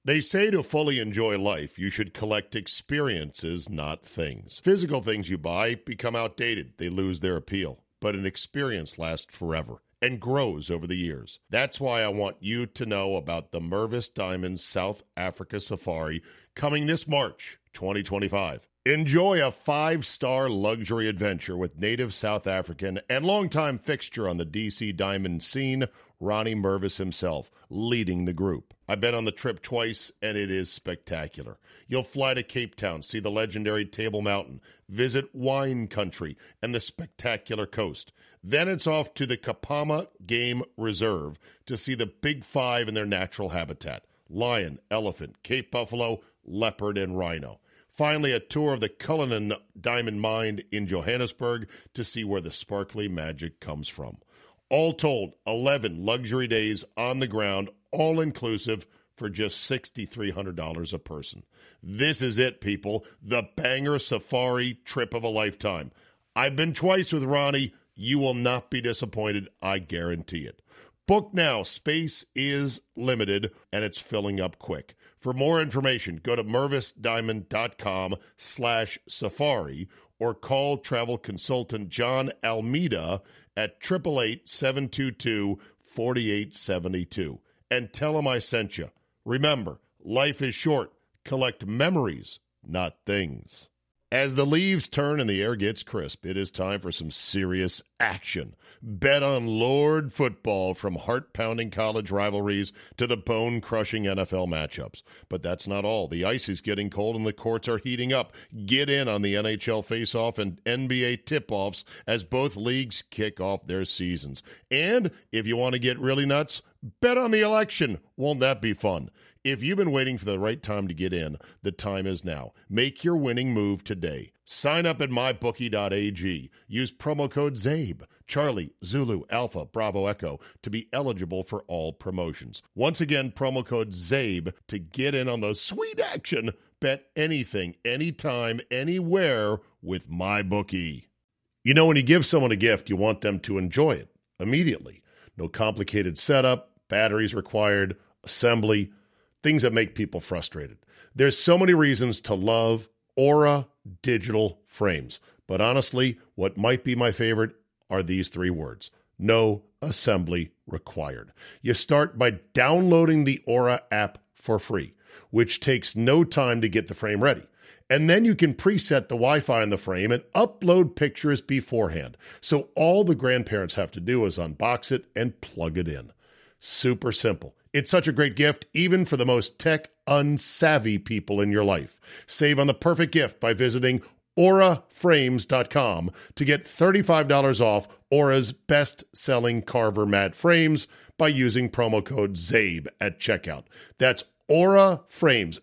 They say to fully enjoy life, you should collect experiences, not things. Physical things you buy become outdated. They lose their appeal. But an experience lasts forever and grows over the years. That's why I want you to know about the Mervis Diamonds South Africa Safari coming this March 2025. Enjoy a 5-star luxury adventure with native South African and longtime fixture on the DC Diamond scene, Ronnie Mervis himself, leading the group. I've been on the trip twice, and it is spectacular. You'll fly to Cape Town, see the legendary Table Mountain, visit wine country and the spectacular coast. Then it's off to the Kapama Game Reserve to see the Big Five in their natural habitat: lion, elephant, Cape buffalo, leopard, and rhino. Finally, a tour of the Cullinan Diamond Mine in Johannesburg to see where the sparkly magic comes from. All told, 11 luxury days on the ground, all-inclusive, for just $6,300 a person. This is it, people. The banger safari trip of a lifetime. I've been twice with Ronnie. You will not be disappointed. I guarantee it. Book now. Space is limited, and it's filling up quick. For more information, go to mervisdiamond.com/safari or call travel consultant John Almeida at 888-722-4872 and tell him I sent you. Remember, life is short. Collect memories, not things. As the leaves turn and the air gets crisp, it is time for some serious action. Bet on Lord football, from heart-pounding college rivalries to the bone-crushing NFL matchups. But that's not all. The ice is getting cold and the courts are heating up. Get in on the NHL face-off and NBA tip-offs as both leagues kick off their seasons. And if you want to get really nuts, bet on the election. Won't that be fun? If you've been waiting for the right time to get in, the time is now. Make your winning move today. Sign up at mybookie.ag. Use promo code ZABE, Charlie, Zulu, Alpha, Bravo, Echo, to be eligible for all promotions. Once again, promo code ZABE to get in on the sweet action. Bet anything, anytime, anywhere with MyBookie. You know, when you give someone a gift, you want them to enjoy it immediately. No complicated setup, batteries required, assembly, things that make people frustrated. There's so many reasons to love Aura digital frames. But honestly, what might be my favorite are these 3 words: no assembly required. You start by downloading the Aura app for free, which takes no time to get the frame ready. And then you can preset the Wi-Fi in the frame and upload pictures beforehand. So all the grandparents have to do is unbox it and plug it in. Super simple. It's such a great gift, even for the most tech-unsavvy people in your life. Save on the perfect gift by visiting auraframes.com to get $35 off Aura's best-selling Carver matte frames by using promo code ZABE at checkout. That's Aura Frames,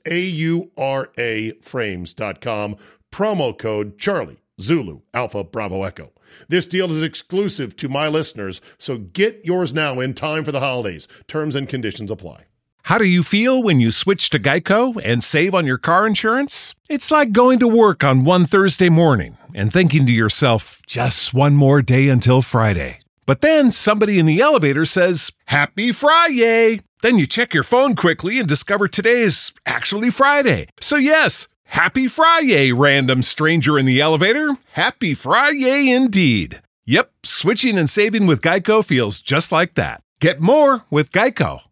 A-U-R-A frames.com, promo code Charlie, Zulu, Alpha, Bravo, Echo. This deal is exclusive to my listeners, so get yours now in time for the holidays. Terms and conditions apply. How do you feel when you switch to Geico and save on your car insurance? It's like going to work on one Thursday morning and thinking to yourself, just one more day until Friday. But then somebody in the elevator says, Happy Friday! Then you check your phone quickly and discover today is actually Friday. So yes, Happy Friday, random stranger in the elevator. Happy Friday indeed. Yep, switching and saving with Geico feels just like that. Get more with Geico.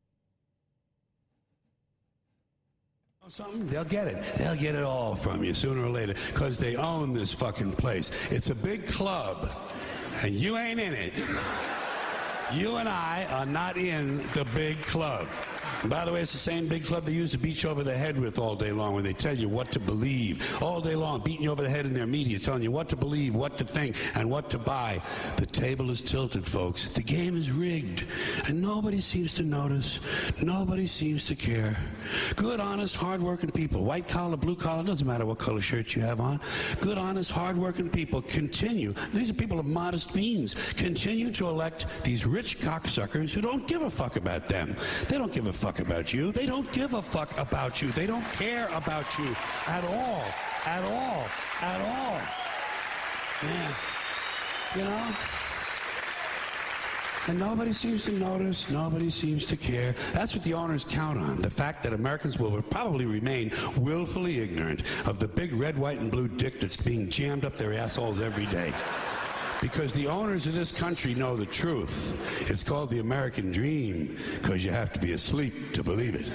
Something, they'll get it. They'll get it all from you sooner or later because they own this fucking place. It's a big club, and you ain't in it. You and I are not in the big club. And by the way, it's the same big club they used to beat you over the head with all day long when they tell you what to believe. All day long, beating you over the head in their media, telling you what to believe, what to think, and what to buy. The table is tilted, folks. The game is rigged. And nobody seems to notice. Nobody seems to care. Good, honest, hard-working people. White collar, blue collar, doesn't matter what color shirt you have on. Good, honest, hard-working people continue. These are people of modest means. Continue to elect these rich cocksuckers who don't give a fuck about them. They don't give a fuck about you. They don't give a fuck about you. They don't care about you at all. At all. At all. Yeah. You know? And nobody seems to notice. Nobody seems to care. That's what the owners count on. The fact that Americans will probably remain willfully ignorant of the big red, white, and blue dick that's being jammed up their assholes every day. Because the owners of this country know the truth. It's called the American dream, because you have to be asleep to believe it.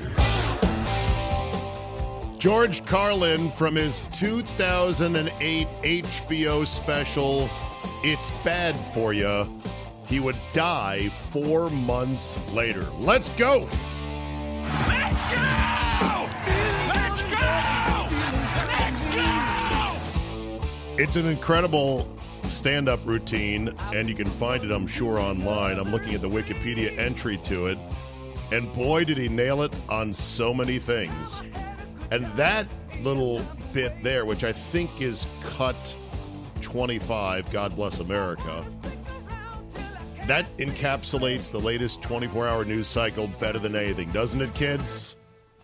George Carlin from his 2008 HBO special, It's Bad For Ya. He would die 4 months later. Let's go! Let's go! Let's go! Let's go! It's an incredible stand-up routine, and you can find it, I'm sure, online. I'm looking at the Wikipedia entry to it, and boy, did he nail it on so many things. And that little bit there, which I think is cut 25, God Bless America, that encapsulates the latest 24-hour news cycle better than anything, doesn't it, kids?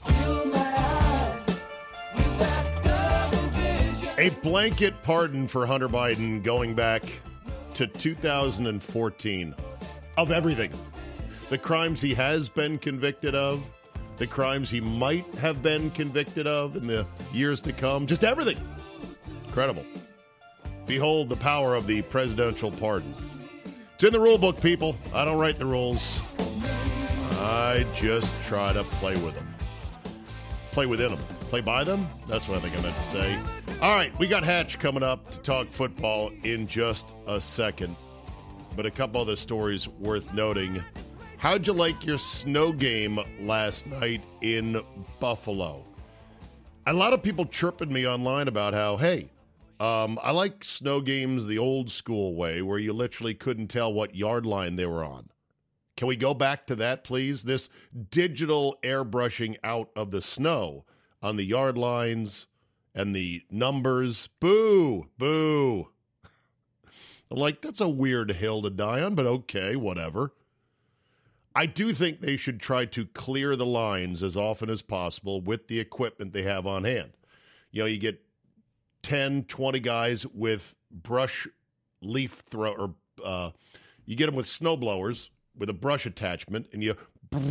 A blanket pardon for Hunter Biden going back to 2014 of everything. The crimes he has been convicted of, the crimes he might have been convicted of in the years to come, just everything. Incredible. Behold the power of the presidential pardon. It's in the rule book, people. I don't write the rules. I just try to play with them. Play within them. Play by them? That's what I think I meant to say. All right, we got Hatch coming up to talk football in just a second. But a couple other stories worth noting. How'd you like your snow game last night in Buffalo? A lot of people chirping me online about how, hey, I like snow games the old school way where you literally couldn't tell what yard line they were on. Can we go back to that, please? This digital airbrushing out of the snow on the yard lines and the numbers. Boo, boo. I'm like, that's a weird hill to die on, but okay, whatever. I do think they should try to clear the lines as often as possible with the equipment they have on hand. You know, you get 10, 20 guys with brush leaf throw, or you get them with snow blowers with a brush attachment, and you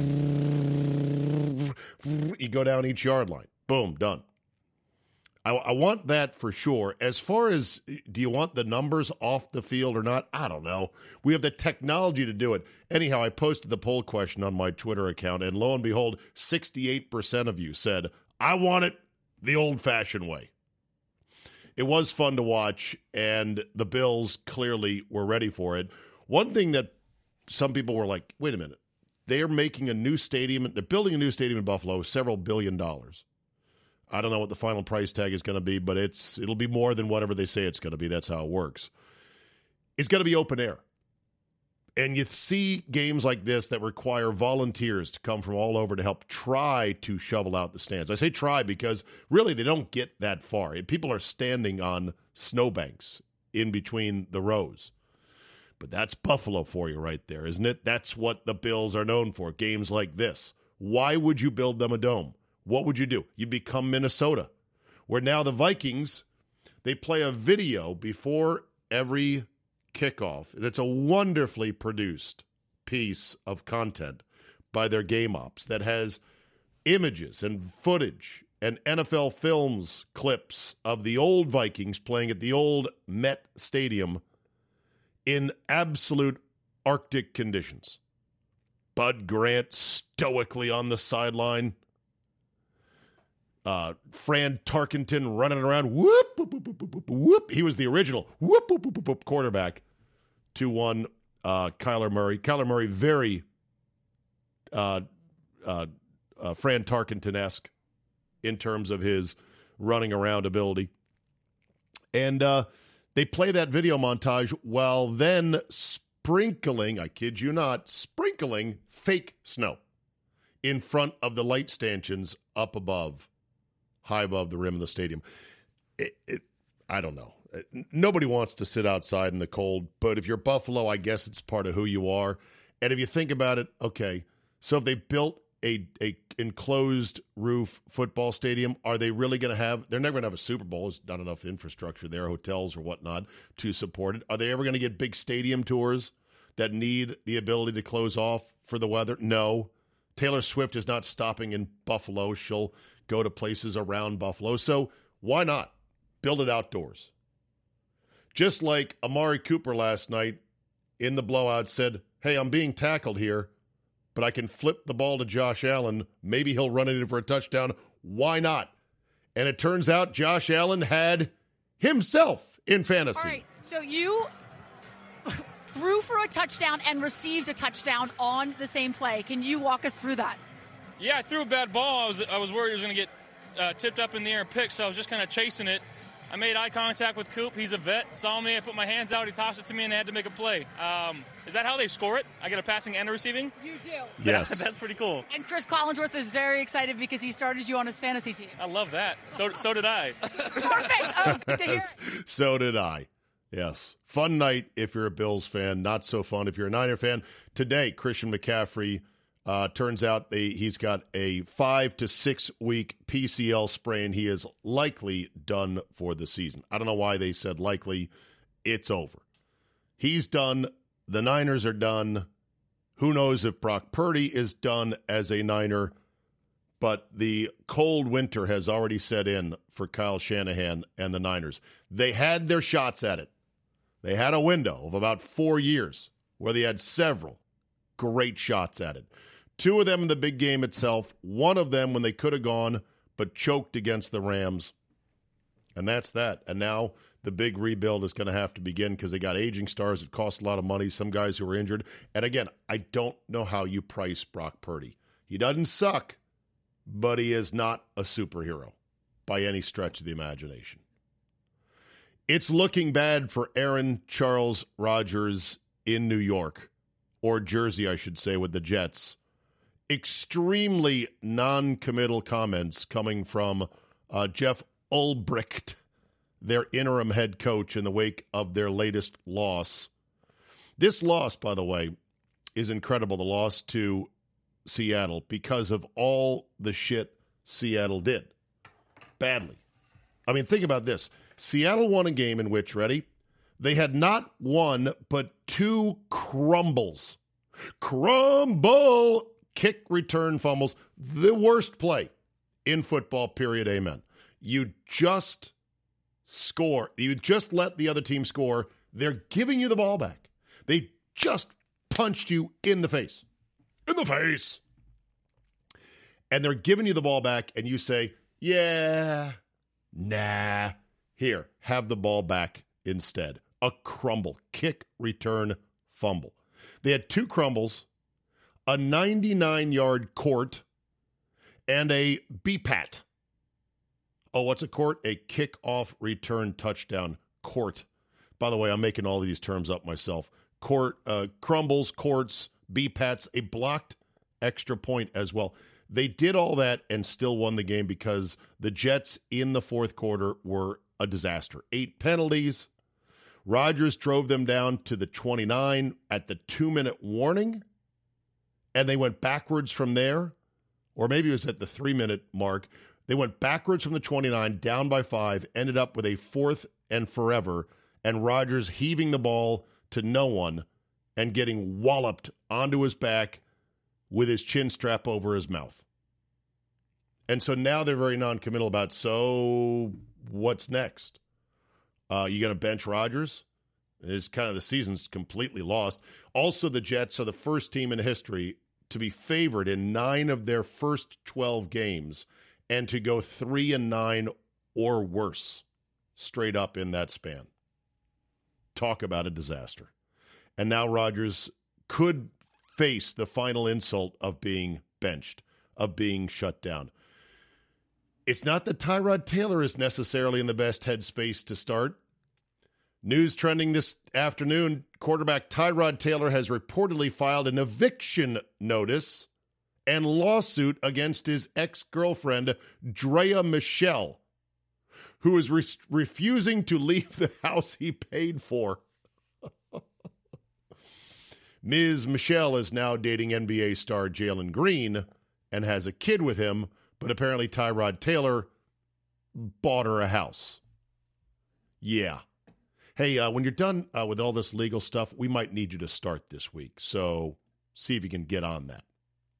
go down each yard line. Boom, done. I want that for sure. As far as, do you want the numbers off the field or not? I don't know. We have the technology to do it. Anyhow, I posted the poll question on my Twitter account, and lo and behold, 68% of you said, I want it the old-fashioned way. It was fun to watch, and the Bills clearly were ready for it. One thing that some people were like, wait a minute, they're making a new stadium, they're building a new stadium in Buffalo, several $1 billion. I don't know what the final price tag is going to be, but it'll be more than whatever they say it's going to be. That's how it works. It's going to be open air. And you see games like this that require volunteers to come from all over to help try to shovel out the stands. I say try because really they don't get that far. People are standing on snowbanks in between the rows. But that's Buffalo for you right there, isn't it? That's what the Bills are known for, games like this. Why would you build them a dome? What would you do? You'd become Minnesota, where now the Vikings, they play a video before every kickoff, and it's a wonderfully produced piece of content by their game ops that has images and footage and NFL Films clips of the old Vikings playing at the old Met Stadium in absolute Arctic conditions. Bud Grant stoically on the sideline. Fran Tarkenton running around. Whoop, whoop, whoop, whoop, whoop, whoop. He was the original whoop, whoop, whoop, whoop, quarterback. 2-1 Kyler Murray. Kyler Murray very Fran Tarkenton-esque in terms of his running around ability. And they play that video montage while then sprinkling, I kid you not, sprinkling fake snow in front of the light stanchions up above, high above the rim of the stadium. I don't know. Nobody wants to sit outside in the cold, but if you're Buffalo, I guess it's part of who you are. And if you think about it, okay, so if they built a enclosed roof football stadium, are they really going to have, they're never going to have a Super Bowl. There's not enough infrastructure there, hotels or whatnot to support it. Are they ever going to get big stadium tours that need the ability to close off for the weather? No. Taylor Swift is not stopping in Buffalo. She'll go to places around Buffalo. So why not build it outdoors? Just like Amari Cooper last night in the blowout said, hey, I'm being tackled here, but I can flip the ball to Josh Allen. Maybe he'll run it in for a touchdown. Why not? And it turns out Josh Allen had himself in fantasy. All right, so you threw for a touchdown and received a touchdown on the same play. Can you walk us through that? Yeah, I threw a bad ball. I was worried it was going to get tipped up in the air and picked, so I was just kind of chasing it. I made eye contact with Coop. He's a vet. Saw me. I put my hands out. He tossed it to me, and I had to make a play. Is that how they score it? I get a passing and a receiving? You do. Yes. That's pretty cool. And Chris Collinsworth is very excited because he started you on his fantasy team. I love that. So did I. Perfect. Oh, good to hear. So did I. Yes. Fun night if you're a Bills fan. Not so fun if you're a Niner fan. Today, Christian McCaffrey turns out he's got a 5 to 6 week PCL sprain. He is likely done for the season. I don't know why they said likely. It's over. He's done. The Niners are done. Who knows if Brock Purdy is done as a Niner, but the cold winter has already set in for Kyle Shanahan and the Niners. They had their shots at it. They had a window of about 4 years where they had several great shots at it. 2 of them in the big game itself, 1 of them when they could have gone but choked against the Rams. And that's that. And now the big rebuild is going to have to begin because they got aging stars. It costs a lot of money, some guys who are injured. And again, I don't know how you price Brock Purdy. He doesn't suck, but he is not a superhero by any stretch of the imagination. It's looking bad for Aaron Charles Rodgers in New York, or Jersey, I should say, with the Jets. Extremely non-committal comments coming from Jeff Ulbricht, their interim head coach, in the wake of their latest loss. This loss, by the way, is incredible, the loss to Seattle, because of all the shit Seattle did. Badly. I mean, think about this. Seattle won a game in which, ready? They had not one, but 2 crumbles. Crumble! Kick return fumbles. The worst play in football, period, amen. You just score. You just let the other team score. They're giving you the ball back. They just punched you in the face. In the face. And they're giving you the ball back, and you say, yeah, nah. Here, have the ball back instead. A crumble. Kick, return, fumble. They had 2 crumbles, a 99-yard court, and a BPAT. Oh, what's a court? A kickoff return touchdown court. By the way, I'm making all of these terms up myself. Court, crumbles, courts, BPATs, a blocked extra point as well. They did all that and still won the game because the Jets in the fourth quarter were a disaster. 8 penalties. Rodgers drove them down to the 29 at the 2-minute warning, and they went backwards from there, or maybe it was at the 3-minute mark. They went backwards from the 29, down by 5, ended up with a 4th and forever, and Rodgers heaving the ball to no one and getting walloped onto his back with his chin strap over his mouth. And so now they're very non-committal about, so what's next? You going to bench Rodgers? It's kind of the season's completely lost. Also, the Jets are the first team in history to be favored in 9 of their first 12 games and to go 3-9 or worse straight up in that span. Talk about a disaster. And now Rodgers could face the final insult of being benched, of being shut down. It's not that Tyrod Taylor is necessarily in the best headspace to start. News trending this afternoon, quarterback Tyrod Taylor has reportedly filed an eviction notice and lawsuit against his ex-girlfriend, Drea Michelle, who is refusing to leave the house he paid for. Ms. Michelle is now dating NBA star Jalen Green and has a kid with him, but apparently Tyrod Taylor bought her a house. Yeah. Hey, when you're done with all this legal stuff, we might need you to start this week. So see if you can get on that.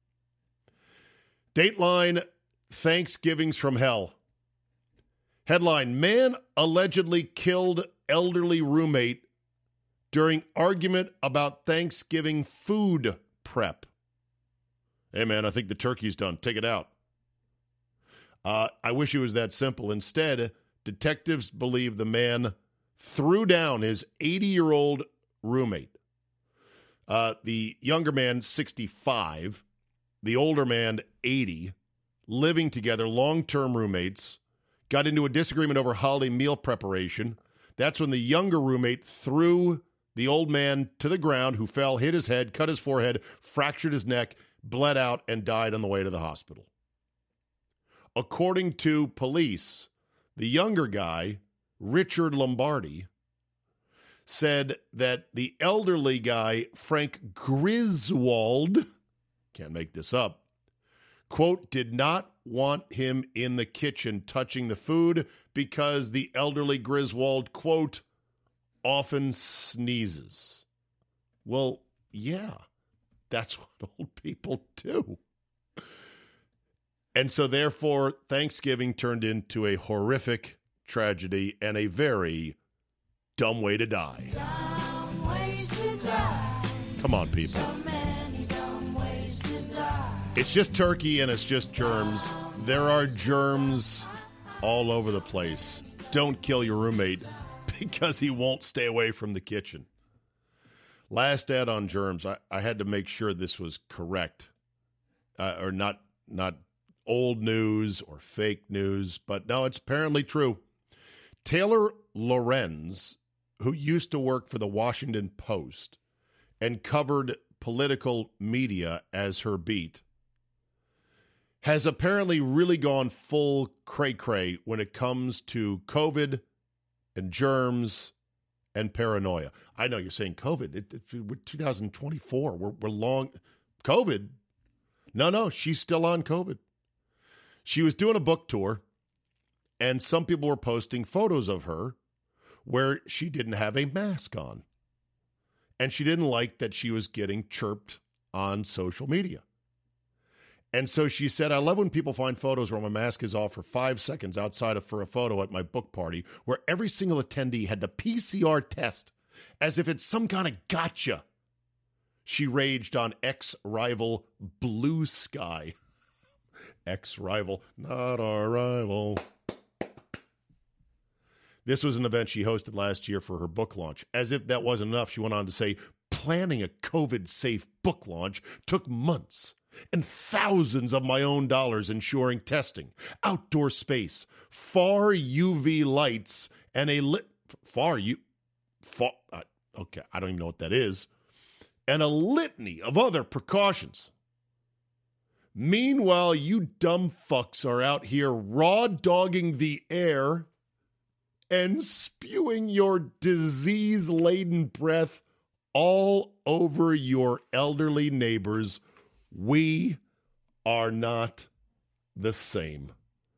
Dateline, Thanksgivings from Hell. Headline, man allegedly killed elderly roommate during argument about Thanksgiving food prep. Hey, man, I think the turkey's done. Take it out. I wish it was that simple. Instead, detectives believe the man threw down his 80-year-old roommate. The younger man, 65. The older man, 80. Living together, long-term roommates. Got into a disagreement over holiday meal preparation. That's when the younger roommate threw the old man to the ground, who fell, hit his head, cut his forehead, fractured his neck, bled out, and died on the way to the hospital. According to police, the younger guy, Richard Lombardi, said that the elderly guy, Frank Griswold, can't make this up, quote, did not want him in the kitchen touching the food because the elderly Griswold, quote, often sneezes. Well, yeah, that's what old people do. And so therefore, Thanksgiving turned into a horrific tragedy and a very dumb way to die. Dumb ways to die. Come on, people. So many dumb ways to die. It's just turkey and it's just germs. There are germs all over the place. Don't kill your roommate because he won't stay away from the kitchen. Last ad on germs. I had to make sure this was correct, or not old news or fake news, but no, it's apparently true. Taylor Lorenz, who used to work for the Washington Post and covered political media as her beat, has apparently really gone full cray-cray when it comes to COVID and germs and paranoia. I know you're saying COVID. We're 2024. We're long. COVID? No, she's still on COVID. She was doing a book tour, and some people were posting photos of her where she didn't have a mask on. And she didn't like that she was getting chirped on social media. And so she said, I love when people find photos where my mask is off for 5 seconds outside for a photo at my book party, where every single attendee had to PCR test as if it's some kind of gotcha. She raged on ex-rival Blue Sky. Ex-rival, not our rival. This was an event she hosted last year for her book launch. As if that wasn't enough, she went on to say, planning a COVID-safe book launch took months and thousands of my own dollars ensuring testing, outdoor space, far UV lights, and a okay, I don't even know what that is, and a litany of other precautions. Meanwhile, you dumb fucks are out here raw-dogging the air and spewing your disease-laden breath all over your elderly neighbors. We are not the same.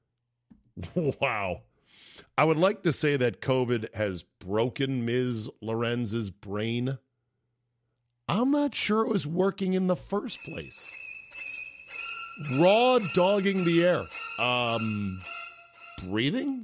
Wow. I would like to say that COVID has broken Ms. Lorenz's brain. I'm not sure it was working in the first place. Raw dogging the air. Breathing?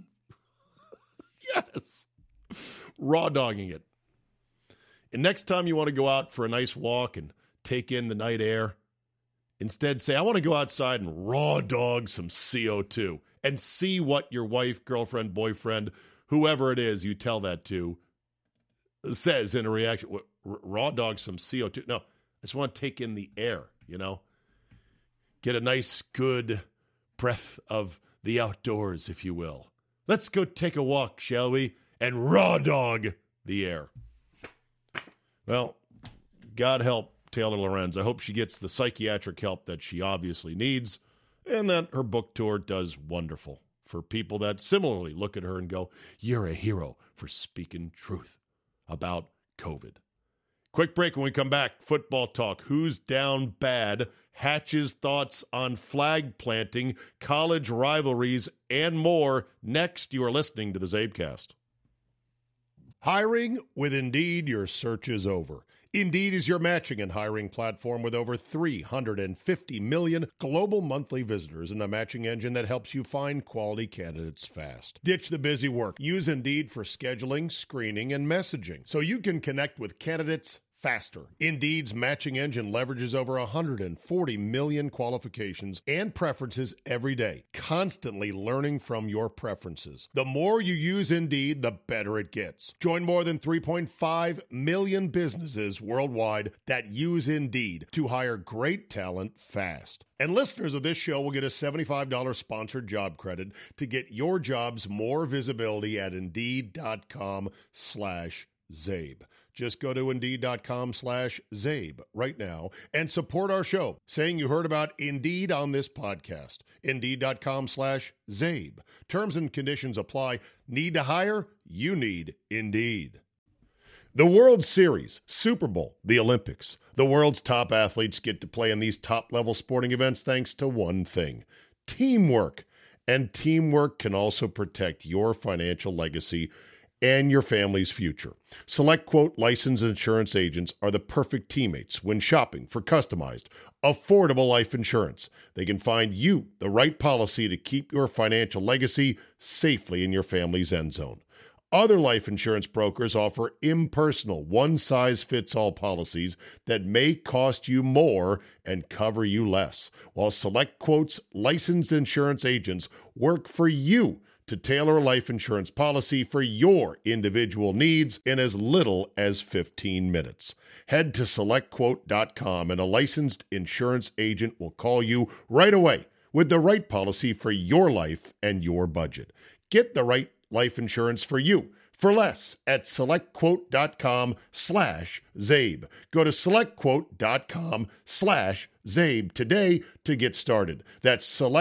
Yes. Raw dogging it. And next time you want to go out for a nice walk and take in the night air, instead say, I want to go outside and raw dog some CO2 and see what your wife, girlfriend, boyfriend, whoever it is you tell that to, says in a reaction. Raw dog some CO2. No, I just want to take in the air, Get a nice, good breath of the outdoors, if you will. Let's go take a walk, shall we? And raw dog the air. Well, God help Taylor Lorenz. I hope she gets the psychiatric help that she obviously needs, and that her book tour does wonderful for people that similarly look at her and go, you're a hero for speaking truth about COVID. Quick break. When we come back, football talk. Who's down bad? Hatch's thoughts on flag planting, college rivalries, and more. Next, you are listening to the Zabecast. Hiring with Indeed, your search is over. Indeed is your matching and hiring platform with over 350 million global monthly visitors and a matching engine that helps you find quality candidates fast. Ditch the busy work. Use Indeed for scheduling, screening, and messaging so you can connect with candidates faster. Indeed's matching engine leverages over 140 million qualifications and preferences every day, constantly learning from your preferences. The more you use Indeed, the better it gets. Join more than 3.5 million businesses worldwide that use Indeed to hire great talent fast. And listeners of this show will get a $75 sponsored job credit to get your jobs more visibility at Indeed.com/Zabe. Just go to Indeed.com/Zabe right now and support our show, saying you heard about Indeed on this podcast. Indeed.com/Zabe. Terms and conditions apply. Need to hire? You need Indeed. The World Series, Super Bowl, the Olympics. The world's top athletes get to play in these top-level sporting events thanks to one thing: teamwork. And teamwork can also protect your financial legacy and your family's future. SelectQuote licensed insurance agents are the perfect teammates when shopping for customized, affordable life insurance. They can find you the right policy to keep your financial legacy safely in your family's end zone. Other life insurance brokers offer impersonal, one-size-fits-all policies that may cost you more and cover you less, while SelectQuote's licensed insurance agents work for you to tailor a life insurance policy for your individual needs in as little as 15 minutes. Head to SelectQuote.com and a licensed insurance agent will call you right away with the right policy for your life and your budget. Get the right life insurance for you for less at SelectQuote.com/Zabe. Go to SelectQuote.com/Zabe today to get started. That's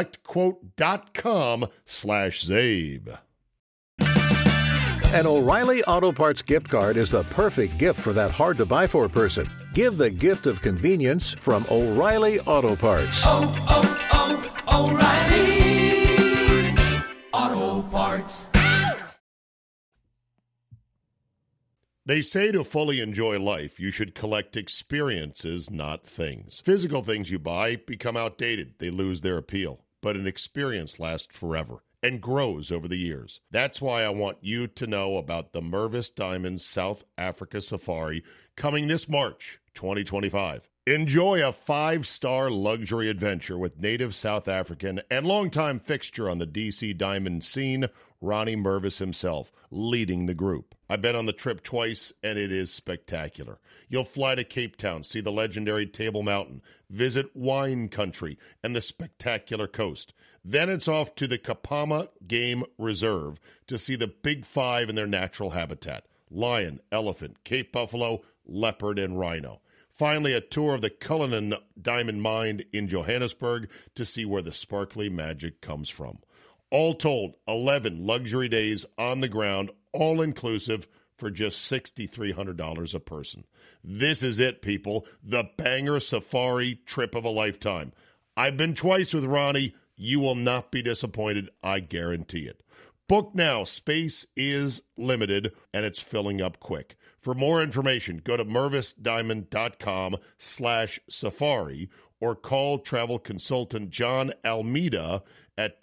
SelectQuote.com/Zabe. An O'Reilly Auto Parts gift card is the perfect gift for that hard-to-buy-for person. Give the gift of convenience from O'Reilly Auto Parts. O'Reilly Auto Parts. They say to fully enjoy life, you should collect experiences, not things. Physical things you buy become outdated. They lose their appeal. But an experience lasts forever and grows over the years. That's why I want you to know about the Mervis Diamonds South Africa Safari coming this March 2025. Enjoy a 5-star luxury adventure with native South African and longtime fixture on the DC diamond scene, Ronnie Mervis himself, leading the group. I've been on the trip twice, and it is spectacular. You'll fly to Cape Town, see the legendary Table Mountain, visit wine country and the spectacular coast. Then it's off to the Kapama Game Reserve to see the Big Five in their natural habitat: lion, elephant, Cape buffalo, leopard, and rhino. Finally, a tour of the Cullinan Diamond Mine in Johannesburg to see where the sparkly magic comes from. All told, 11 luxury days on the ground, all inclusive, for just $6,300 a person. This is it, people. The banger safari trip of a lifetime. I've been twice with Ronnie. You will not be disappointed. I guarantee it. Book now. Space is limited, and it's filling up quick. For more information, go to mervisdiamond.com/safari or call travel consultant John Almeida at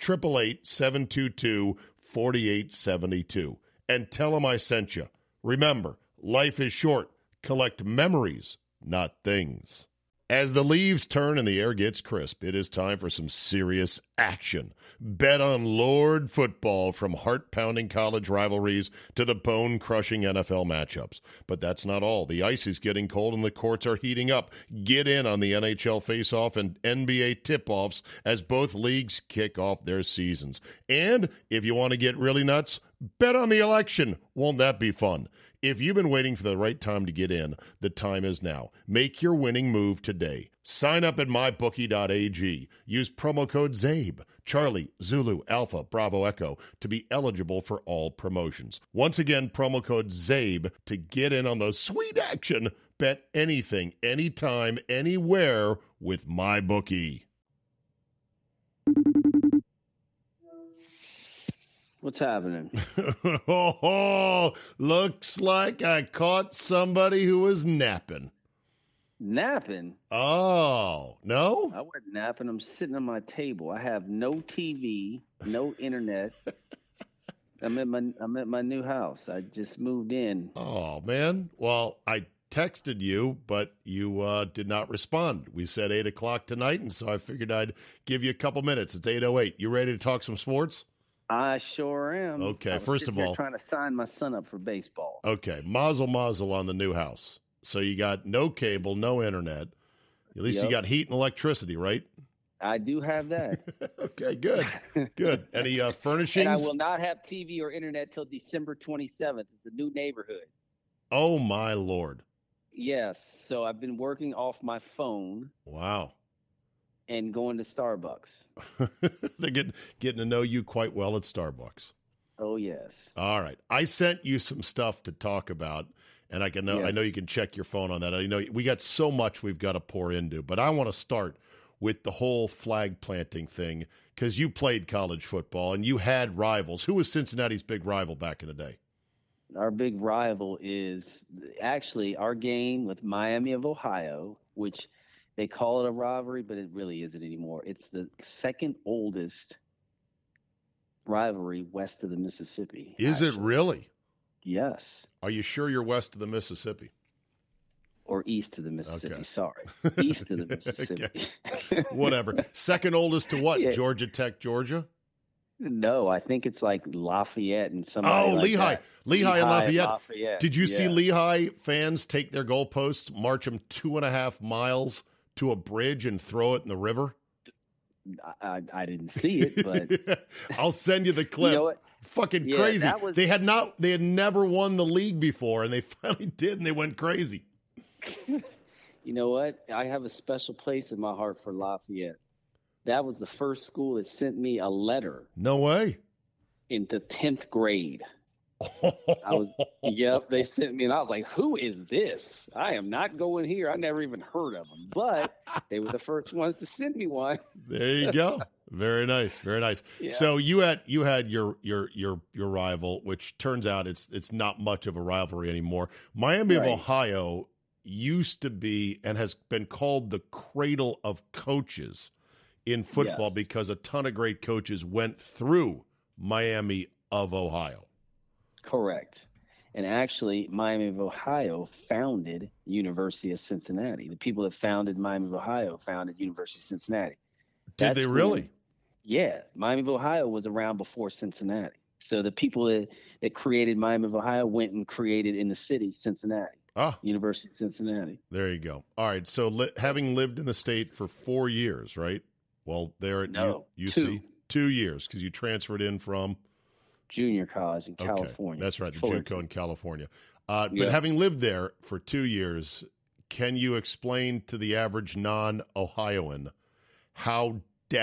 888-722-4872 and tell him I sent you. Remember, life is short. Collect memories, not things. As the leaves turn and the air gets crisp, it is time for some serious action. Bet on Lord football, from heart-pounding college rivalries to the bone-crushing NFL matchups. But that's not all. The ice is getting cold and the courts are heating up. Get in on the NHL face-off and NBA tip-offs as both leagues kick off their seasons. And if you want to get really nuts, bet on the election. Won't that be fun? If you've been waiting for the right time to get in, the time is now. Make your winning move today. Sign up at mybookie.ag. Use promo code ZABE, Charlie, Zulu, Alpha, Bravo, Echo, to be eligible for all promotions. Once again, promo code ZABE to get in on the sweet action. Bet anything, anytime, anywhere with MyBookie. What's happening? Oh, looks like I caught somebody who was napping. Napping? Oh, no? I wasn't napping. I'm sitting on my table. I have no TV, no internet. I'm at my new house. I just moved in. Oh, man. Well, I texted you, but you did not respond. We said 8 o'clock tonight, and so I figured I'd give you a couple minutes. It's 8:08. You ready to talk some sports? I sure am. Okay, I was first sitting of here all, trying to sign my son up for baseball. Okay, mazel on the new house. So you got no cable, no internet. At least you got heat and electricity, right? I do have that. Okay, good. Good. Any furnishings? And I will not have TV or internet till December 27th. It's a new neighborhood. Oh, my Lord. Yes. So I've been working off my phone. Wow. And going to Starbucks. They're getting to know you quite well at Starbucks. Oh, yes. All right. I sent you some stuff to talk about, and I know you can check your phone on that. I know we got so much we've got to pour into, but I want to start with the whole flag planting thing because you played college football and you had rivals. Who was Cincinnati's big rival back in the day? Our big rival is actually our game with Miami of Ohio, which they call it a rivalry, but it really isn't anymore. It's the second oldest rivalry west of the Mississippi. Is it really? Yes. Are you sure you're west of the Mississippi? Or east of the Mississippi. Okay. Sorry. East of the Mississippi. Whatever. Second oldest to what? Yeah. Georgia Tech, Georgia? No, I think it's like Lafayette and somebody like Lehigh. that. Lehigh and Lafayette. Lafayette. Did you see Yeah. Lehigh fans take their goalposts, march them 2.5 miles to a bridge and throw it in the river? I didn't see it, but I'll send you the clip. You know what? Fucking Yeah, crazy. that was- They had never won the league before, and they finally did, and they went crazy. You know what? I have a special place in my heart for Lafayette. That was the first school that sent me a letter No way. in the 10th grade. They sent me, and I was like, who is this? I am not going here. I never even heard of them, but they were the first ones to send me one. There you go. Very nice. Very nice. Yeah. So you had your rival, which turns out it's not much of a rivalry anymore. Miami of Right. Ohio used to be and has been called the cradle of coaches in football Yes. because a ton of great coaches went through Miami of Ohio. Correct. And actually, Miami of Ohio founded University of Cincinnati. The people that founded Miami of Ohio founded University of Cincinnati. Did That's they when- really? Yeah, Miami of Ohio was around before Cincinnati. So the people that created Miami of Ohio went and created in the city Cincinnati, University of Cincinnati. There you go. All right. So having lived in the state for 4 years, right? Well, there at UC, 2 years because you transferred in from junior college in Okay, California. that's right, the Fullerton. JUCO in California. But Yeah. having lived there for 2 years, can you explain to the average non-Ohioan how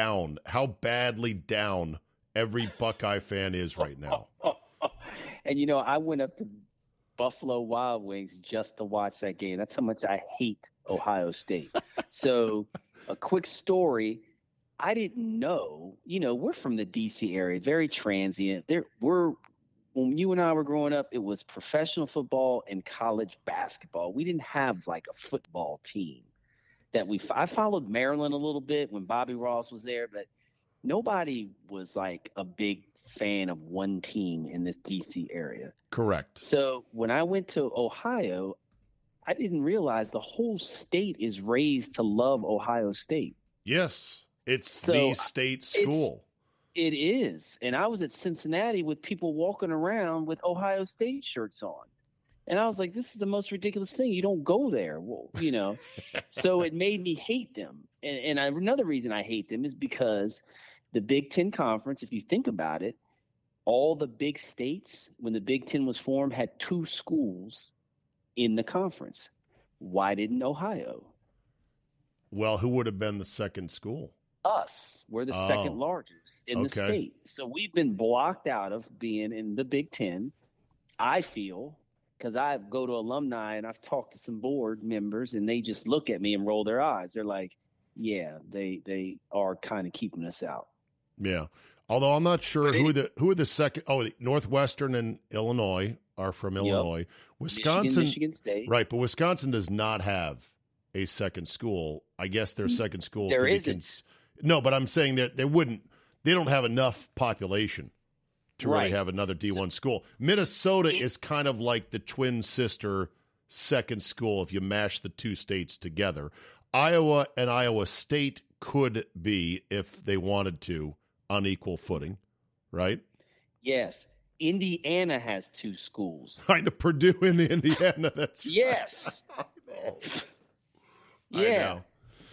badly down every Buckeye fan is right now? And, you know, I went up to Buffalo Wild Wings just to watch that game. That's how much I hate Ohio State. So a quick story. I didn't know, we're from the D.C. area, very transient. When you and I were growing up, it was professional football and college basketball. We didn't have like a football team I followed Maryland a little bit when Bobby Ross was there, but nobody was like a big fan of one team in this D.C. area. Correct. So when I went to Ohio, I didn't realize the whole state is raised to love Ohio State. Yes, it's So the state school. It is. And I was at Cincinnati with people walking around with Ohio State shirts on. And I was like, this is the most ridiculous thing. You don't go there. Well, so it made me hate them. And another reason I hate them is because the Big Ten Conference, if you think about it, all the big states, when the Big Ten was formed, had 2 schools in the conference. Why didn't Ohio? Well, who would have been the second school? Us. We're the second largest in the Okay. state. So we've been blocked out of being in the Big Ten. I feel, because I go to alumni and I've talked to some board members and they just look at me and roll their eyes. They're like, yeah, they are kind of keeping us out. Yeah. Although I'm not sure who are the second. Oh, Northwestern and Illinois are from Illinois. Wisconsin, Michigan State. Right, but Wisconsin does not have a second school. I guess their second school. There isn't. No, but I'm saying that they wouldn't. They don't have enough population to really Right. have another D1 school. Minnesota is kind of like the twin sister second school if you mash the two states together. Iowa and Iowa State could be, if they wanted to, on equal footing, right? Yes. Indiana has 2 schools. Kind of Purdue in Indiana. That's Yes. I know. Yeah. I know.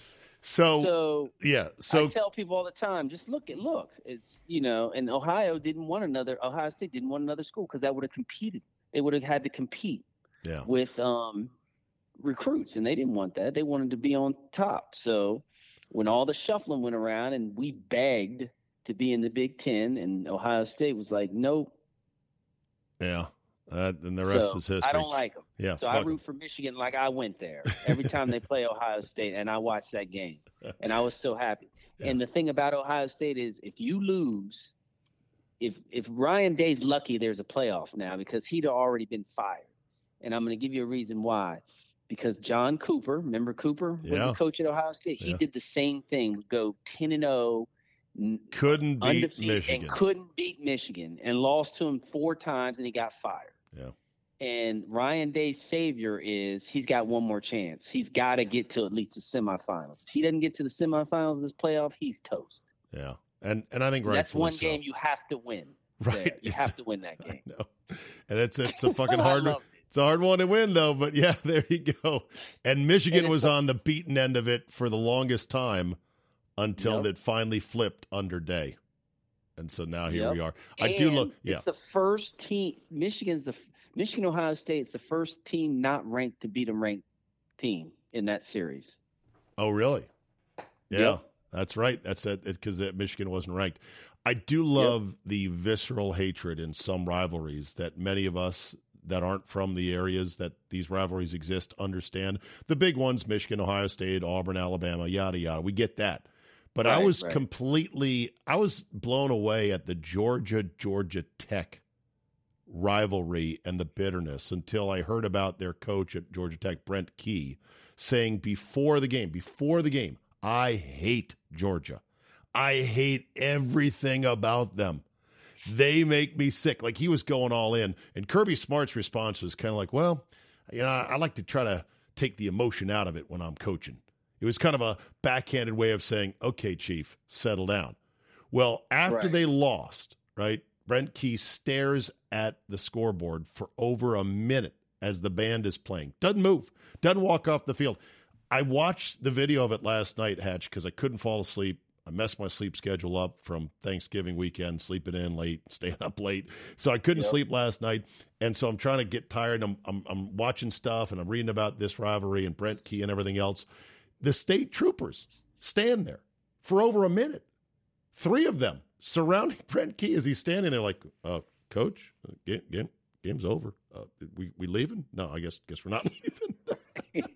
So yeah. So I tell people all the time, just look. It's, and Ohio State didn't want another school because that would have competed. They would have had to compete with recruits, and they didn't want that. They wanted to be on top. So when all the shuffling went around and we begged to be in the Big Ten, and Ohio State was like, nope. Yeah. And the rest is history. I don't like them. Yeah. So I root for Michigan like I went there every time they play Ohio State, and I watched that game, and I was so happy. Yeah. And the thing about Ohio State is, if you lose, if Ryan Day's lucky, there's a playoff now because he'd already been fired. And I'm going to give you a reason why. Because John Cooper, remember Cooper, was the coach at Ohio State? He did the same thing, would go 10-0. Couldn't beat Michigan. And couldn't beat Michigan and lost to him 4 times, and he got fired. Yeah. And Ryan Day's savior is he's got one more chance. He's got to get to at least the semifinals. If he doesn't get to the semifinals of this playoff, he's toast. Yeah. And I think that's one so. game you have to win. Right. You have to win that game. No. And it's a fucking hard one. It's a hard one to win, though. But, yeah, there you go. And Michigan was on the beaten end of it for the longest time until it finally flipped under Day. And so now here we are. It's the first team. Michigan, Ohio State's the first team not ranked to beat a ranked team in that series. Oh, really? Yeah, that's right. That's it, because Michigan wasn't ranked. I do love the visceral hatred in some rivalries that many of us that aren't from the areas that these rivalries exist understand. The big ones, Michigan, Ohio State, Auburn, Alabama, yada, yada. We get that. But I was blown away at the Georgia Tech rivalry and the bitterness until I heard about their coach at Georgia Tech, Brent Key, saying before the game, I hate Georgia. I hate everything about them. They make me sick. Like, he was going all in. And Kirby Smart's response was kind of like, well, I like to try to take the emotion out of it when I'm coaching. It was kind of a backhanded way of saying, okay, Chief, settle down. Well, after they lost, right, Brent Key stares at the scoreboard for over a minute as the band is playing. Doesn't move. Doesn't walk off the field. I watched the video of it last night, Hatch, because I couldn't fall asleep. I messed my sleep schedule up from Thanksgiving weekend, sleeping in late, staying up late. So I couldn't sleep last night. And so I'm trying to get tired. I'm watching stuff, and I'm reading about this rivalry and Brent Key and everything else. The state troopers stand there for over a minute. 3 of them surrounding Brent Key as he's standing there like, Coach, game's over. We leaving? No, I guess we're not leaving.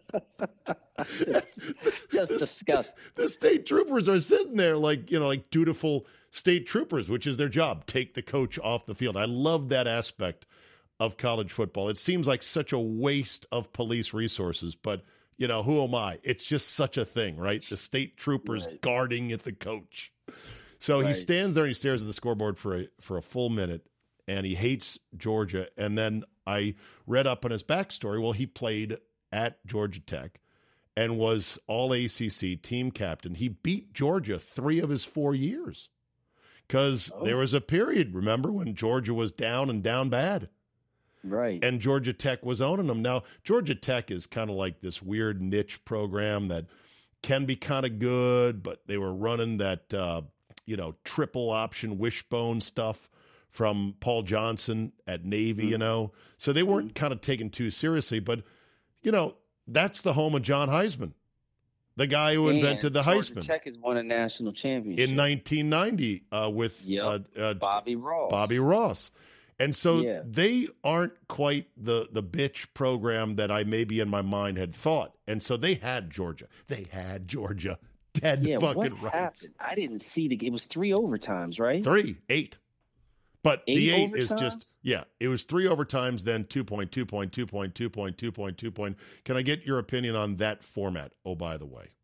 Just disgusting. The state troopers are sitting there like dutiful state troopers, which is their job. Take the coach off the field. I love that aspect of college football. It seems like such a waste of police resources, but who am I? It's just such a thing, right? The state troopers guarding at the coach. So he stands there and he stares at the scoreboard for a full minute, and he hates Georgia. And then I read up on his backstory. Well, he played at Georgia Tech and was all ACC team captain. He beat Georgia 3 of his 4 years because there was a period, remember, when Georgia was down and down bad. Right. And Georgia Tech was owning them. Now, Georgia Tech is kind of like this weird niche program that can be kind of good, but they were running that, triple option wishbone stuff from Paul Johnson at Navy, So they weren't kind of taken too seriously. But, that's the home of John Heisman, the guy who invented the Heisman. Georgia Tech has won a national championship. In 1990 with Bobby Ross. Bobby Ross. And so they aren't quite the bitch program that I maybe in my mind had thought. And so they had Georgia. Dead Yeah, fucking what right. happened? I didn't see it was 3 overtimes, right? 8. But the 8 is overtimes? just, it was 3 overtimes, then 2 point, 2 point, 2 point, 2 point, 2 point, 2 point. Can I get your opinion on that format? Oh, by the way.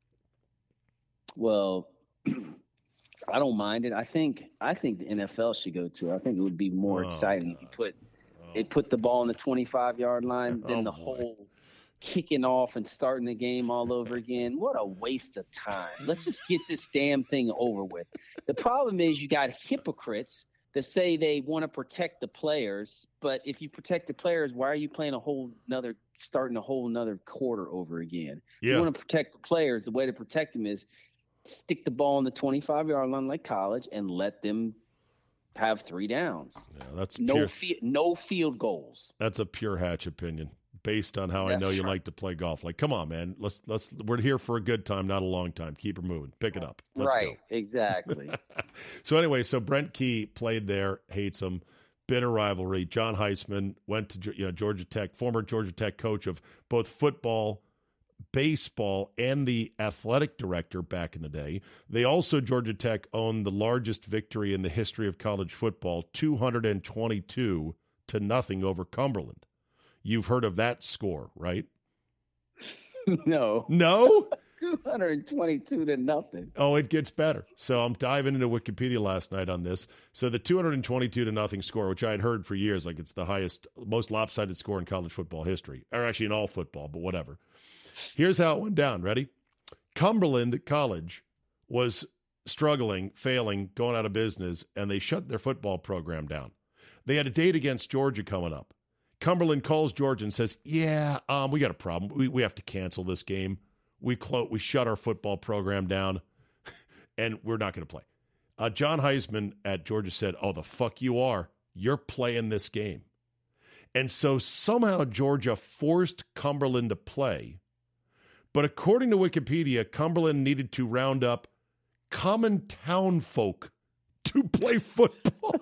Well, I don't mind it. I think the NFL should go to it. I think it would be more exciting if you put the ball on the 25-yard line than the whole kicking off and starting the game all over again. What a waste of time. Let's just get this damn thing over with. The problem is you got hypocrites that say they want to protect the players, but if you protect the players, why are you playing starting a whole nother quarter over again? Yeah. You want to protect the players. The way to protect them is stick the ball on the 25-yard line like college and let them have 3 downs. Yeah, that's no field goals. That's a pure Hatch opinion based on how I know you like to play golf. Like, come on, man. We're here for a good time, not a long time. Keep her moving. Pick it up. Let's go. Exactly. So anyway, Brent Key played there, hates him, bitter rivalry. John Heisman went to Georgia Tech, former Georgia Tech coach of both football, baseball, and the athletic director back in the day. They also, Georgia Tech, owned the largest victory in the history of college football, 222-0 over Cumberland. You've heard of that score, right? No. No? 222-0. Oh, it gets better. So I'm diving into Wikipedia last night on this. So the 222-0 score, which I had heard for years, like it's the highest, most lopsided score in college football history, or actually in all football, but whatever. Here's how it went down. Ready? Cumberland College was struggling, failing, going out of business, and they shut their football program down. They had a date against Georgia coming up. Cumberland calls Georgia and says, we got a problem. We have to cancel this game. We shut our football program down, and we're not going to play. John Heisman at Georgia said, oh, the fuck you are. You're playing this game. And so somehow Georgia forced Cumberland to play. But according to Wikipedia, Cumberland needed to round up common town folk to play football.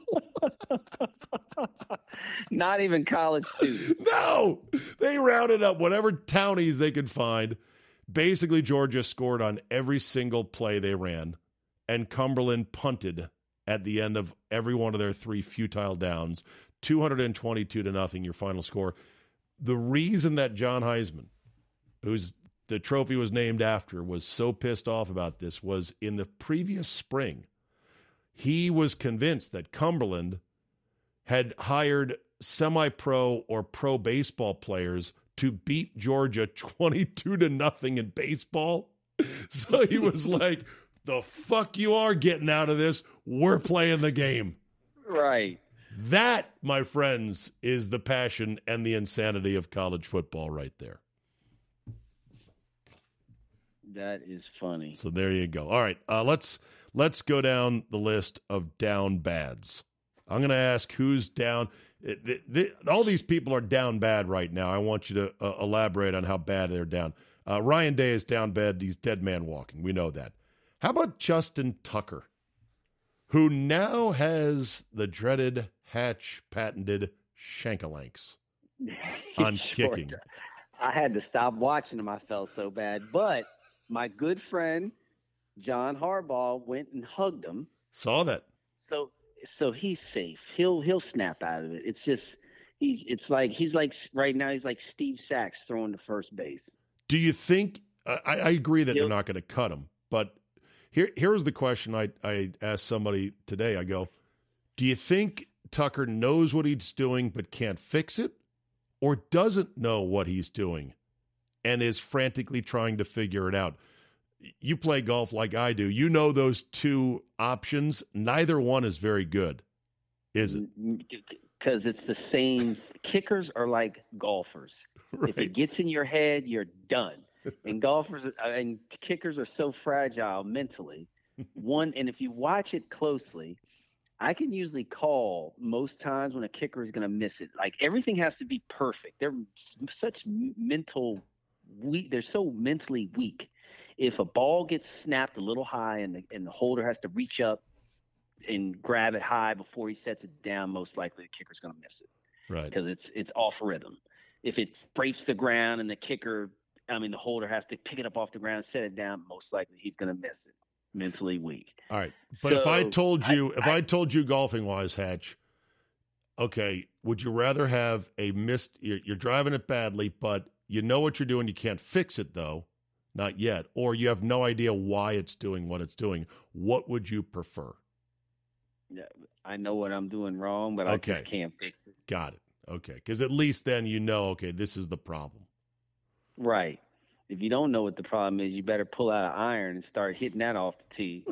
Not even college students. No! They rounded up whatever townies they could find. Basically, Georgia scored on every single play they ran, and Cumberland punted at the end of every one of their 3 futile downs, 222-0, your final score. The reason that John Heisman, who's the trophy was named after, was so pissed off about this was in the previous spring, he was convinced that Cumberland had hired semi-pro or pro baseball players to beat Georgia 22-0 in baseball. So he was like, the fuck you are getting out of this. We're playing the game. Right. That, my friends, is the passion and the insanity of college football right there. That is funny. So there you go. All right, let's go down the list of down bads. I'm going to ask who's down. All these people are down bad right now. I want you to elaborate on how bad they're down. Ryan Day is down bad. He's dead man walking. We know that. How about Justin Tucker, who now has the dreaded Hatch patented shankalanks on kicking? I had to stop watching him. I felt so bad. But my good friend John Harbaugh went and hugged him. Saw that. So he's safe. He'll snap out of it. It's just he's like right now he's like Steve Sachs throwing to first base. Do you think I agree that they're not going to cut him, but here's the question I asked somebody today. I go, do you think Tucker knows what he's doing but can't fix it, or doesn't know what he's doing and is frantically trying to figure it out? You play golf like I do. You know those two options. Neither one is very good, is it? Because it's the same. Kickers are like golfers. Right. If it gets in your head, you're done. And kickers are so fragile mentally. And if you watch it closely, I can usually call most times when a kicker is going to miss it. Like everything has to be perfect. They're they're so mentally weak. If a ball gets snapped a little high and the holder has to reach up and grab it high before he sets it down, most likely the kicker's going to miss it. Right. Because it's off rhythm. If it scrapes the ground and the kicker the holder has to pick it up off the ground, set it down. Most likely he's going to miss it. Mentally weak. All right. But if I told you golfing wise, Hatch, okay, would you rather have a missed, you're driving it badly, but you know what you're doing, you can't fix it though, not yet, or you have no idea why it's doing what it's doing. What would you prefer? Yeah, I know what I'm doing wrong, but Okay. I just can't fix it. Got it. Okay. Because at least then you know, okay, this is the problem. Right. If you don't know what the problem is, you better pull out an iron and start hitting that off the tee.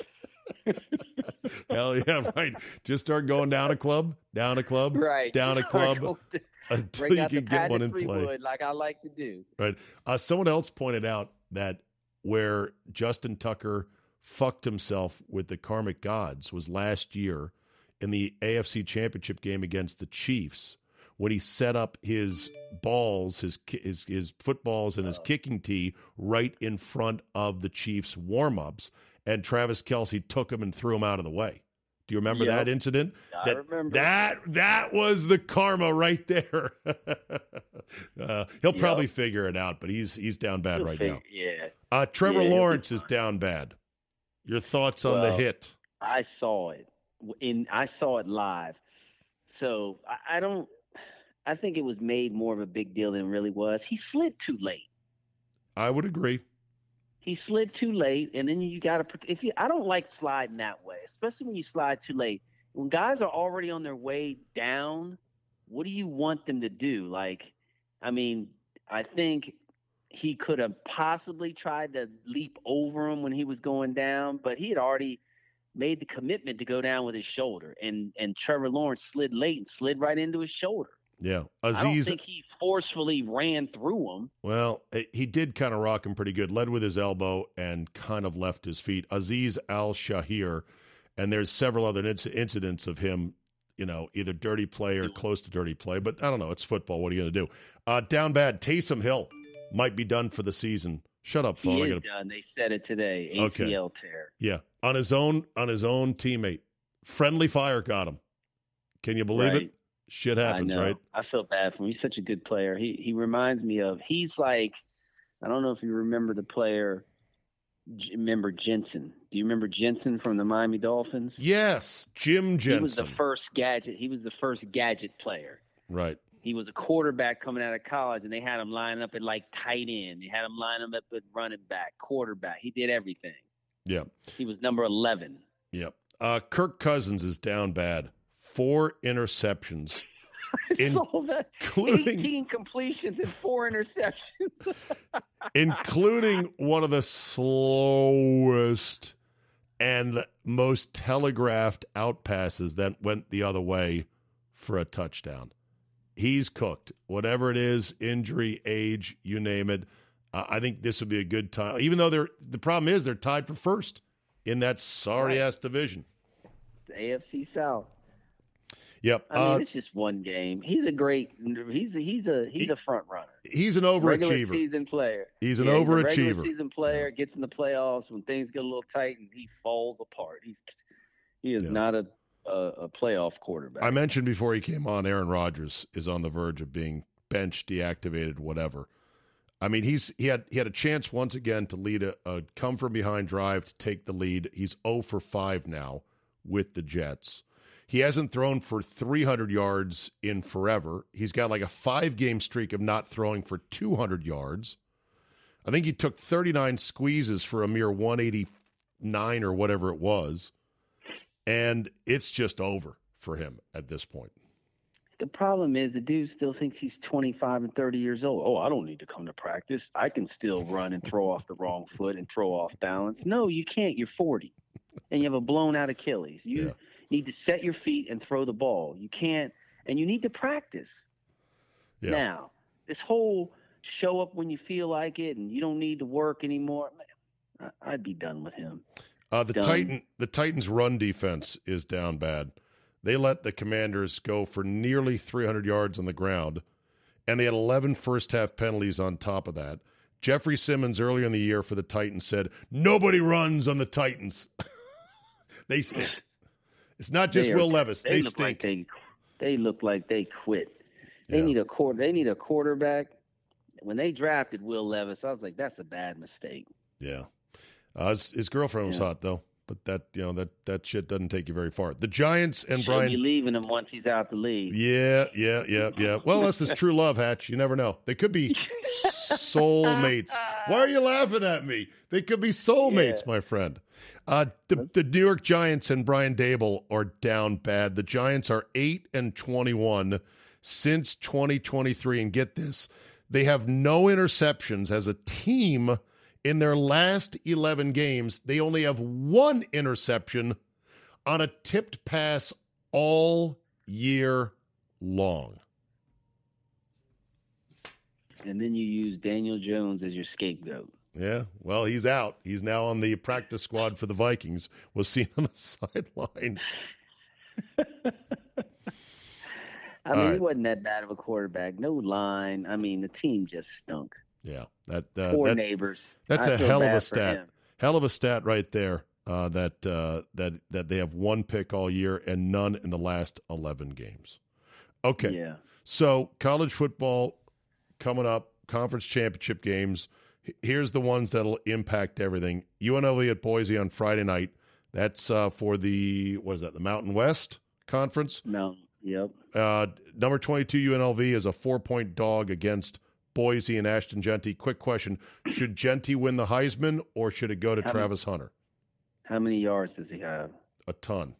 Hell yeah, right. Just start going down a club, Right. down a Start club going until Bring you out the can get one in pageantry play. wood like I like to do. Right. Someone else pointed out that where Justin Tucker fucked himself with the karmic gods was last year in the AFC Championship game against the Chiefs when he set up his balls, his footballs and his kicking tee right in front of the Chiefs warm-ups, and Travis Kelce took him and threw him out of the way. Do you remember that incident? I remember. That was the karma right there. He'll probably figure it out, but he's down bad now. Yeah. Trevor Yeah, he'll Lawrence be is down bad. Your thoughts on the hit? I saw it. I saw it live. So I think it was made more of a big deal than it really was. He slid too late. I would agree. He slid too late, and then you got to. I don't like sliding that way, especially when you slide too late. When guys are already on their way down, what do you want them to do? I think he could have possibly tried to leap over him when he was going down, but he had already made the commitment to go down with his shoulder, and Trevor Lawrence slid late and slid right into his shoulder. Yeah. I don't think he forcefully ran through him. Well, he did kind of rock him pretty good. Led with his elbow and kind of left his feet. Azeez Al-Shahir, and there's several other incidents of him, either dirty play or close to dirty play. But I don't know. It's football. What are you going to do? Down bad. Taysom Hill might be done for the season. Shut up, phone. He is done. They said it today. ACL tear. Yeah, on his own teammate. Friendly fire got him. Can you believe it? Shit happens, I know. right? I feel bad for him. He's such a good player. He reminds me of. He's like, I don't know if you remember the player. Remember Jensen? Do you remember Jensen from the Miami Dolphins? Yes, Jim Jensen. He was the first gadget. He was the first gadget player. Right. He was a quarterback coming out of college, and they had him line up at tight end. They had him line up at running back, quarterback. He did everything. Yeah. He was number 11. Yep. Kirk Cousins is down bad. 4 interceptions. Including 18 completions and 4 interceptions. Including one of the slowest and most telegraphed out passes that went the other way for a touchdown. He's cooked. Whatever it is, injury, age, you name it. I think this would be a good time. Even though the problem is they're tied for first in that sorry-ass division. The AFC South. Yep. It's just one game. He's a great. He's a front runner. He's an overachiever. Regular season player. He's an overachiever. He's a regular season player. Gets in the playoffs when things get a little tight, and he falls apart. He is not a playoff quarterback. I mentioned before he came on, Aaron Rodgers is on the verge of being benched, deactivated, whatever. I mean, he had a chance once again to lead a come from behind drive to take the lead. He's 0 for 5 now with the Jets. He hasn't thrown for 300 yards in forever. He's got like a 5-game streak of not throwing for 200 yards. I think he took 39 squeezes for a mere 189 or whatever it was. And it's just over for him at this point. The problem is the dude still thinks he's 25 and 30 years old. Oh, I don't need to come to practice. I can still run and throw off the wrong foot and throw off balance. No, you can't. You're 40 and you have a blown out Achilles. You need to set your feet and throw the ball. You can't, and you need to practice. Yeah. Now, this whole show up when you feel like it and you don't need to work anymore, I'd be done with him. The Titans' run defense is down bad. They let the Commanders go for nearly 300 yards on the ground, and they had 11 first-half penalties on top of that. Jeffrey Simmons earlier in the year for the Titans said, nobody runs on the Titans. They stink. It's not just Will Levis. They stink. They look like they quit. They need a quarterback, when they drafted Will Levis, I was like, that's a bad mistake. Yeah. His girlfriend was hot, though. But that shit doesn't take you very far. The Giants and She'll Brian. be leaving him once he's out the league. Yeah. Well, unless it's true love, Hatch. You never know. They could be soulmates. Why are you laughing at me? They could be soulmates, my friend. The New York Giants and Brian Dable are down bad. The Giants are 8-21 since 2023. And get this, they have no interceptions as a team. In their last 11 games, they only have one interception on a tipped pass all year long. And then you use Daniel Jones as your scapegoat. Yeah, well, he's out. He's now on the practice squad for the Vikings. Was seen on the sidelines. I mean, he wasn't that bad of a quarterback. No line. I mean, the team just stunk. Yeah, poor neighbors. That's a hell of a stat. Hell of a stat right there. That they have one pick all year and none in the last 11 games. Okay. Yeah. So college football coming up, conference championship games. Here's the ones that'll impact everything. UNLV at Boise on Friday night. That's for the Mountain West Conference. No. Yep. Number 22 UNLV is a 4-point dog against Boise and Ashton Genty. Quick question. Should Genty win the Heisman or should it go to Travis Hunter? How many yards does he have? A ton.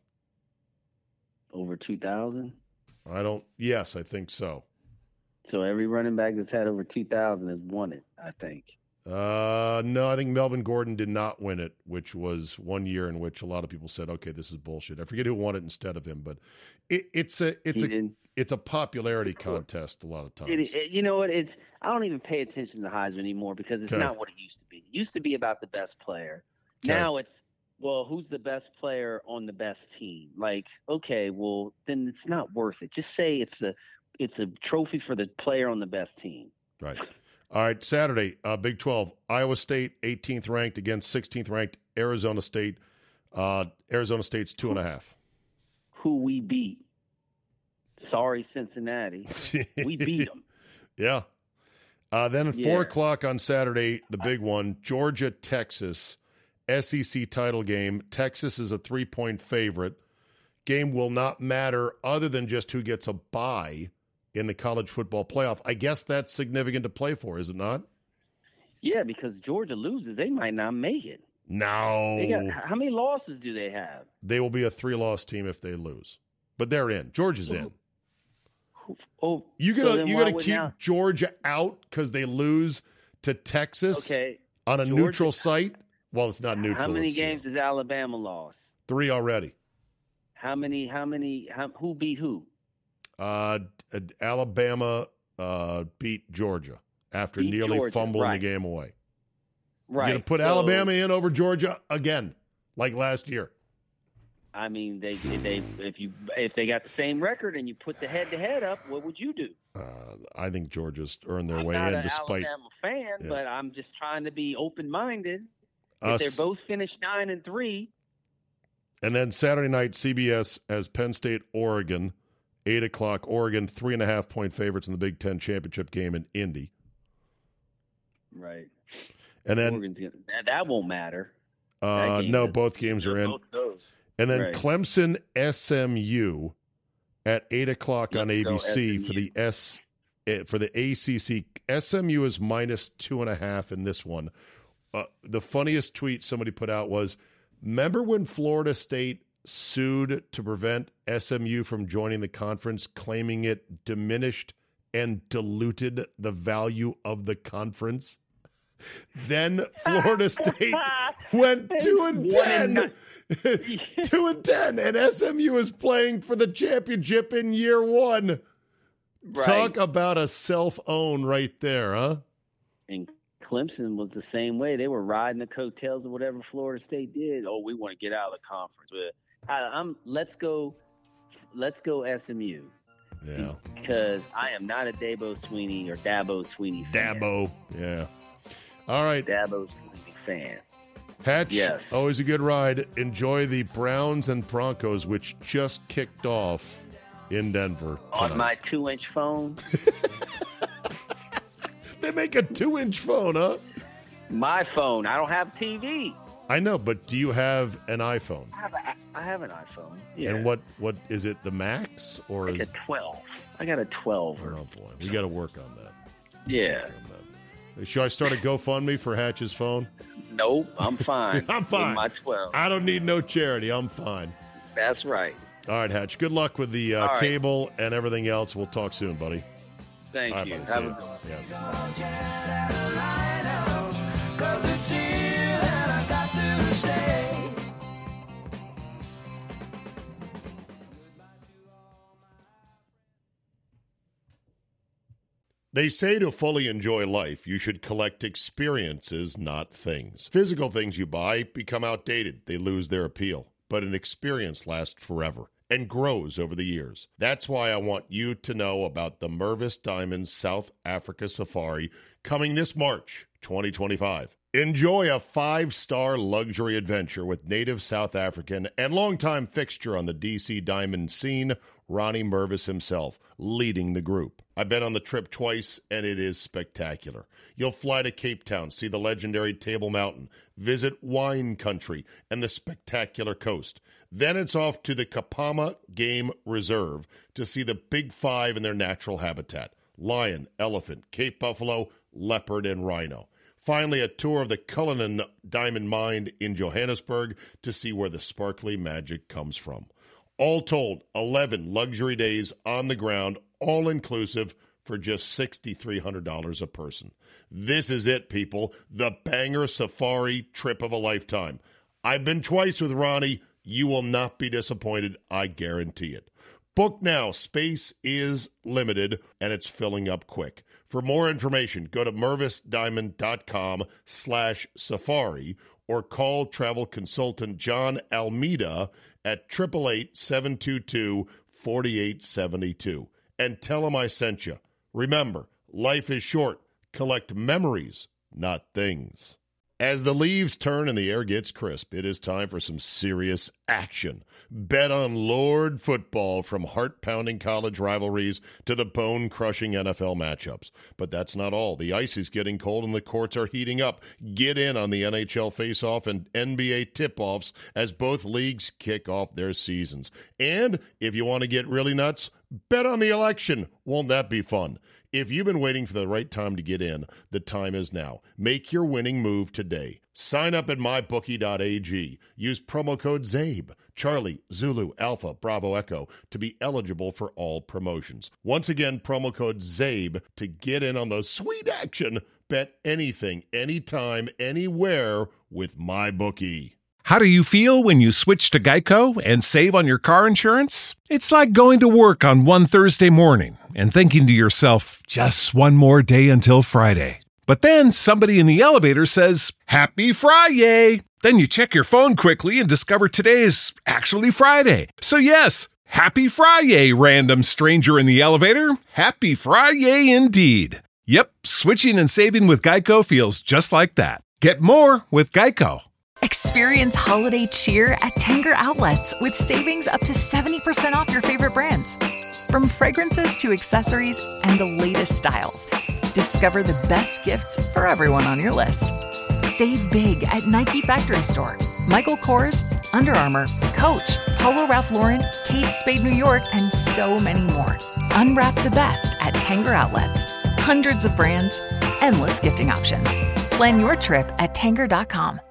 Over 2,000? Yes, I think so. So every running back that's had over 2,000 has won it, I think. No, I think Melvin Gordon did not win it, which was one year in which a lot of people said, okay, this is bullshit. I forget who won it instead of him, but it's a popularity contest a lot of times. You know what? I don't even pay attention to the Heisman anymore because it's not what it used to be. It used to be about the best player. Okay. Now it's, well, who's the best player on the best team? Like, okay, well, then it's not worth it. Just say it's a trophy for the player on the best team. Right. All right, Saturday, Big 12, Iowa State, 18th ranked against 16th ranked Arizona State. Arizona State's 2.5. Who we beat. Sorry, Cincinnati. We beat them. Yeah. Then at 4 o'clock on Saturday, the big one, Georgia, Texas, SEC title game. Texas is a 3-point favorite. Game will not matter other than just who gets a bye in the college football playoff. I guess that's significant to play for, is it not? Yeah, because Georgia loses, they might not make it. No. How many losses do they have? They will be a 3-loss team if they lose. But they're in. Georgia's in. Oh, you gonna keep Georgia out because they lose to Texas on a neutral site? Well, it's not neutral. How many games has Alabama lost? 3 already. Who beat who? Alabama beat Georgia after nearly fumbling the game away. Right. You're going to put Alabama in over Georgia again, like last year. I mean, if they got the same record and you put the head-to-head up, what would you do? I think Georgia's earned their way in. in despite. I'm not an Alabama fan, but I'm just trying to be open-minded. If they're both finished 9-3. And then Saturday night, CBS has Penn State, Oregon, 8 o'clock. Oregon, 3.5-point favorites in the Big Ten championship game in Indy. Right. And then that won't matter. No, both games are in. Both those. And then Clemson, SMU at 8 o'clock on ABC for the ACC. SMU is -2.5 in this one. The funniest tweet somebody put out was, remember when Florida State sued to prevent SMU from joining the conference, claiming it diminished and diluted the value of the conference? Then Florida State went 2-10. 2-10, and SMU is playing for the championship in year one. Right. Talk about a self-own right there, huh? And Clemson was the same way. They were riding the coattails of whatever Florida State did. Oh, we want to get out of the conference. Let's go SMU. Yeah. Because I am not a Dabo Swinney fan. Dabo, yeah. All right. Dabo Swinney fan. Hatch, yes. Always a good ride. Enjoy the Browns and Broncos, which just kicked off in Denver tonight. On my 2-inch phone. they make a 2-inch phone, huh? My phone. I don't have TV. I know, but do you have an iPhone? I have an iPhone. Yeah. And what is it, the Max? Or like is a 12. I got a 12. Oh, boy. We got to work on that. Yeah. Should I start a GoFundMe for Hatch's phone? Nope, I'm fine. I'm fine. With my 12. I don't need no charity. I'm fine. That's right. All right, Hatch. Good luck with the cable and everything else. We'll talk soon, buddy. Thank All right, you. buddy. Have See a ya. good one. Yes. They say to fully enjoy life, you should collect experiences, not things. Physical things you buy become outdated. They lose their appeal. But an experience lasts forever and grows over the years. That's why I want you to know about the Mervis Diamonds South Africa Safari coming this March 2025. Enjoy a 5-star luxury adventure with native South African and longtime fixture on the DC diamond scene, Ronnie Mervis himself, leading the group. I've been on the trip twice, and it is spectacular. You'll fly to Cape Town, see the legendary Table Mountain, visit wine country and the spectacular coast. Then it's off to the Kapama Game Reserve to see the Big Five in their natural habitat: lion, elephant, Cape buffalo, leopard, and rhino. Finally, a tour of the Cullinan Diamond Mine in Johannesburg to see where the sparkly magic comes from. All told, 11 luxury days on the ground, all-inclusive, for just $6,300 a person. This is it, people. The banger safari trip of a lifetime. I've been twice with Ronnie. You will not be disappointed. I guarantee it. Book now. Space is limited, and it's filling up quick. For more information, go to mervisdiamond.com/safari or call travel consultant John Almeida at 888-722-4872 and tell him I sent you. Remember, life is short. Collect memories, not things. As the leaves turn and the air gets crisp, it is time for some serious action. Bet on Lord football, from heart-pounding college rivalries to the bone-crushing NFL matchups. But that's not all. The ice is getting cold and the courts are heating up. Get in on the NHL face-off and NBA tip-offs as both leagues kick off their seasons. And if you want to get really nuts, bet on the election. Won't that be fun? If you've been waiting for the right time to get in, the time is now. Make your winning move today. Sign up at mybookie.ag. Use promo code ZABE, Charlie, Zulu, Alpha, Bravo, Echo, to be eligible for all promotions. Once again, promo code ZABE to get in on the sweet action. Bet anything, anytime, anywhere with MyBookie. How do you feel when you switch to Geico and save on your car insurance? It's like going to work on one Thursday morning and thinking to yourself, just one more day until Friday. But then somebody in the elevator says, Happy Friday! Then you check your phone quickly and discover today is actually Friday. So yes, Happy Friday, random stranger in the elevator. Happy Friday indeed. Yep, switching and saving with Geico feels just like that. Get more with Geico. Experience holiday cheer at Tanger Outlets with savings up to 70% off your favorite brands. From fragrances to accessories and the latest styles, discover the best gifts for everyone on your list. Save big at Nike Factory Store, Michael Kors, Under Armour, Coach, Polo Ralph Lauren, Kate Spade New York, and so many more. Unwrap the best at Tanger Outlets. Hundreds of brands, endless gifting options. Plan your trip at Tanger.com.